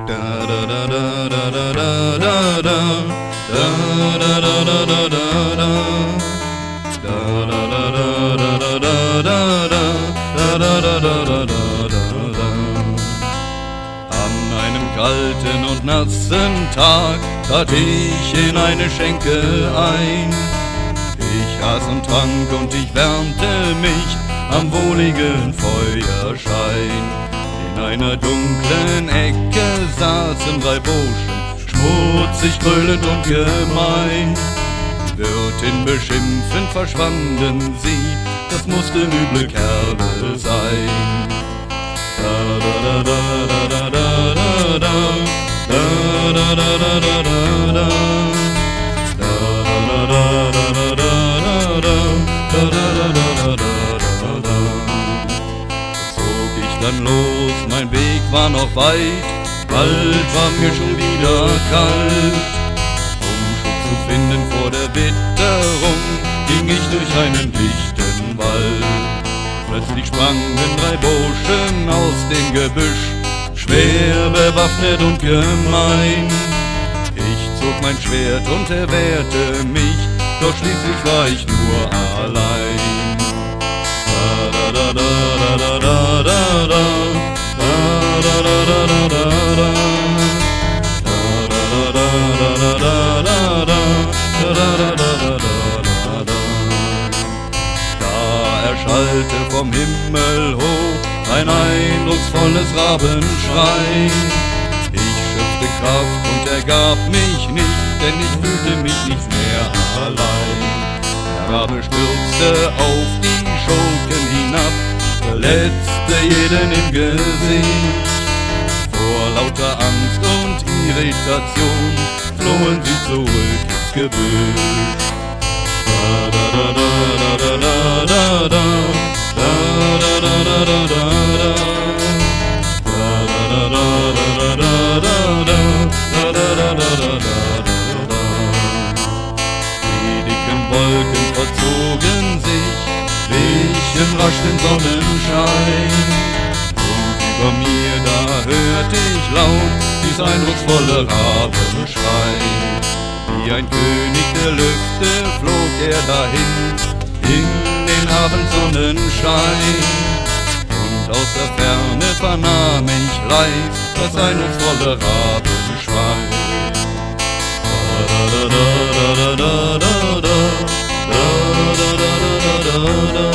An einem kalten und nassen Tag trat ich in eine Schenke ein. Ich aß und trank und ich wärmte mich am wohligen Feuerschein. In einer dunklen Ecke saßen drei Burschen, schmutzig, gröhlend und gemein. Die Wirtin beschimpfend verschwanden sie, das mussten üble Kerle sein. Zog ich dann los, mein Weg war noch weit, bald war mir schon wieder kalt. Um Schutz zu finden vor der Witterung, ging ich durch einen dichten Wald. Plötzlich sprangen drei Burschen aus dem Gebüsch, schwer bewaffnet und gemein. Ich zog mein Schwert und er wehrte mich, doch schließlich war ich nur allein. Erschallte vom Himmel hoch ein eindrucksvolles Rabenschreien. Ich schöpfte Kraft und ergab mich nicht, denn ich fühlte mich nicht mehr allein. Der Rabe stürzte auf die Schurken hinab, verletzte jeden im Gesicht. Vor lauter Angst und Irritation flohen sie zurück ins Gebüsch. Die dicken Wolken verzogen sich, wichen rasch den Sonnenschein. Und über mir da hörte ich laut dies eindrucksvolle Rabenschrei. Wie ein König der Lüfte flog er dahin, in den Abendsonnenschein. Und aus der Ferne vernahm ich leis das eindrucksvolle Rabenschrei. Da da da da da da da da da da da da da da.